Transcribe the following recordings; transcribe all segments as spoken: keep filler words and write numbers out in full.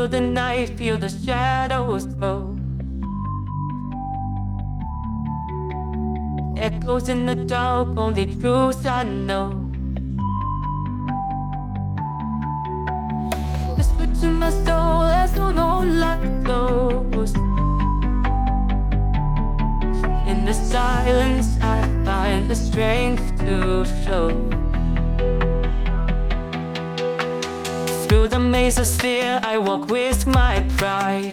the night, feel the shadows grow. Echoes in the dark, only truths I know. Whisper to my soul as though no light glows. In the silence I find the strength to show. Through the maze of fear I walk with my pride.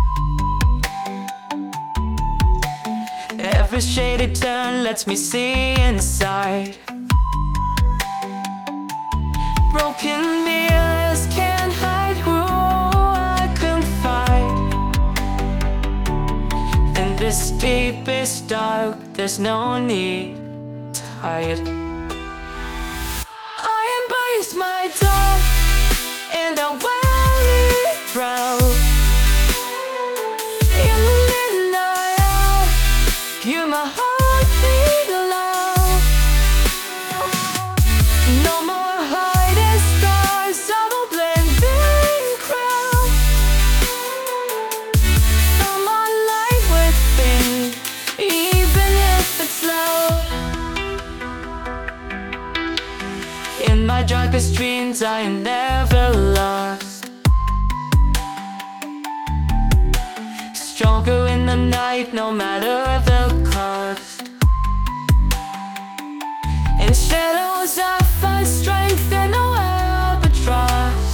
Every shady turn lets me see inside. Broken mirrors can't hide who I confide. In this deepest dark, there's no need to hide. I embrace my dark and I wear it proud. In the midnight hour, you're my heartbeat loud. No more hiding scars, I will blend in crowd. No more light within, even if it's loud. In my darkest dreams I am never lost. Stronger in the night, no matter the cost. In shadows I find strength and no albatross.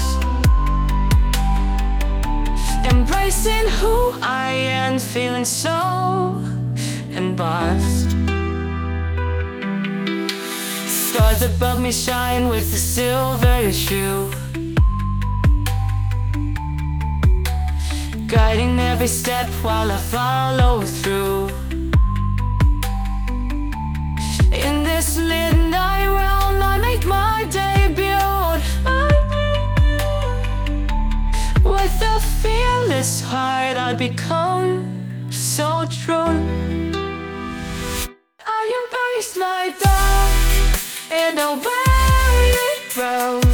Embracing who I am, feeling so embossed. Stars above me shine with the silver shoe, guiding every step while I follow through. In this midnight realm I make my debut. With a fearless heart I become so true. I embrace my dark and I wear it proud.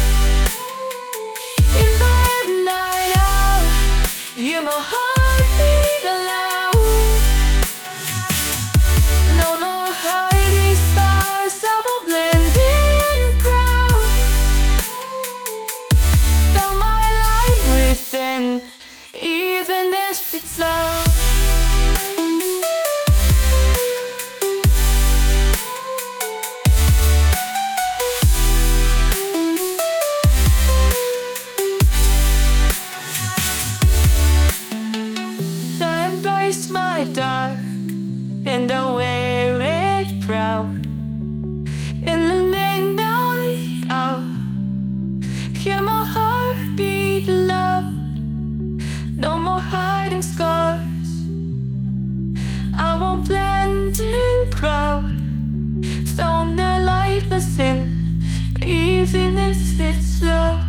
In the midnight hour, you're my heartbeat loud. No more hiding stars, I will blend in crowd. Feel my light within, even if it's loud. Embrace my dark and I wear it proud. In the midnight hour, hear my heartbeat loud. No more hiding scars, I won't blend in crowd. Found the light within, even if it's low.